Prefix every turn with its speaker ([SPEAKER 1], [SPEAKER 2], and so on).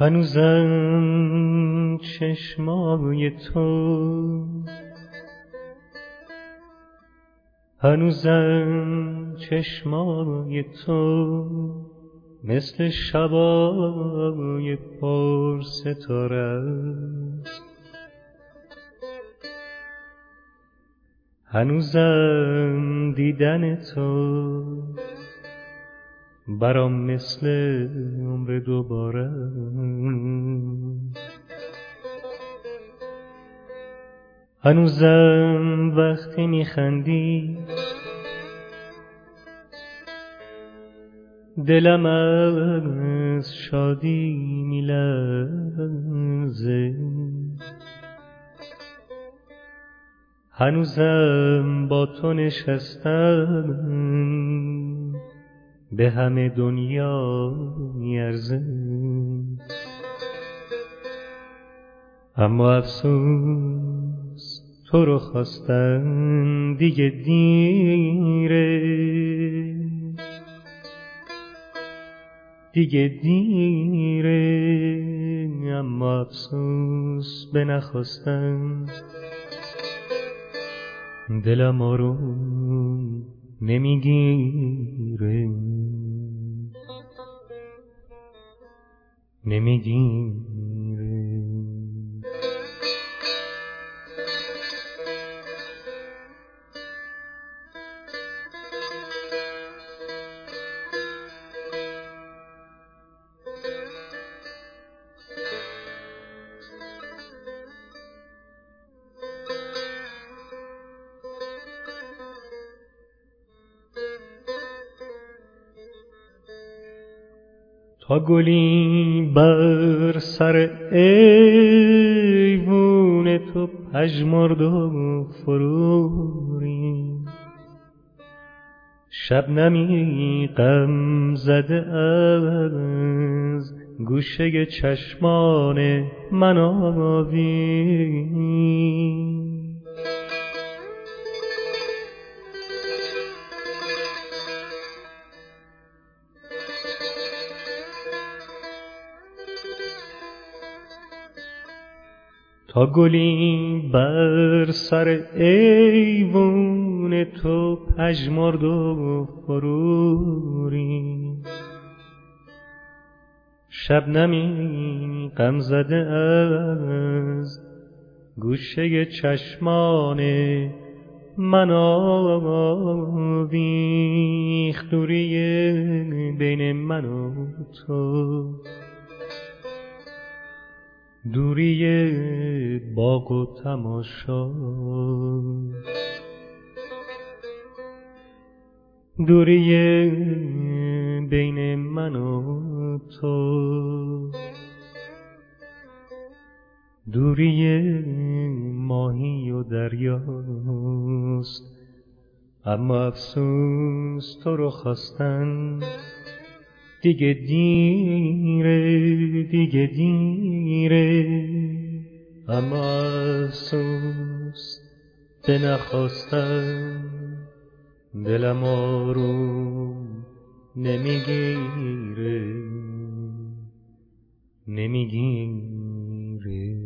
[SPEAKER 1] هنوزم چشمای تو، هنوزم چشمای تو مثل شبای پر ستاره است. هنوزم دیدن تو برام مثل عمر دوباره. هنوزم وقتی میخندی دلم از شادی میلرزه. هنوزم با تو نشستم به همه دنیا میارزه. اما افسوس تو رو خواستن دیگه دیره، دیگه دیره. اما افسوس به نخواستن دلم آروم نمیگیره، نمیگیره. تا گلی بر سر ایوون تو پژمرد و فرو ریخت، شبنمی غم زده از گوشه چشمان من آویخت. تا گلی بر سر ایوون تو پژمرد و فرو ریخت، شبنمی غم زده از گوشه چشمان من آویخت. دوری بین من و تو، دوری باغ و تماشا، دوری بین من و تو، دوری ماهی و دریاست. اما افسوس تو رو خواستن دیگه دیره، دیگه دیره. اما افسوس به نخواستن دلم آروم نمیگیره، نمیگیره.